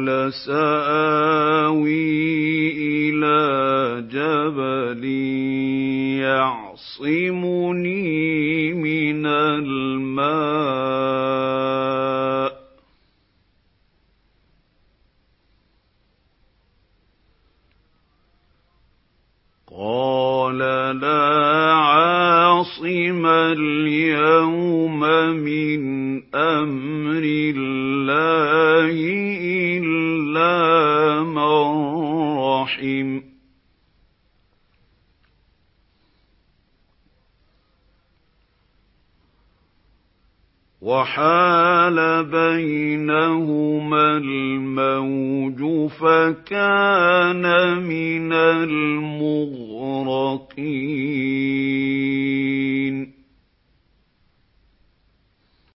قَالَ سَآوِي إِلَىٰ جَبَلٍ يَعْصِمُنِي مِنَ الْمَاءِ ۚ قَالَ لَا عَاصِمَ الْيَوْمَ مِنْ أَمْرِ اللَّهِ إِلَّا مَن رَّحِمَ ۚ وَحَالَ بَيْنَهُمَا الْمَوْجُ فَكَانَ مِنَ الْمُغْرَقِينَ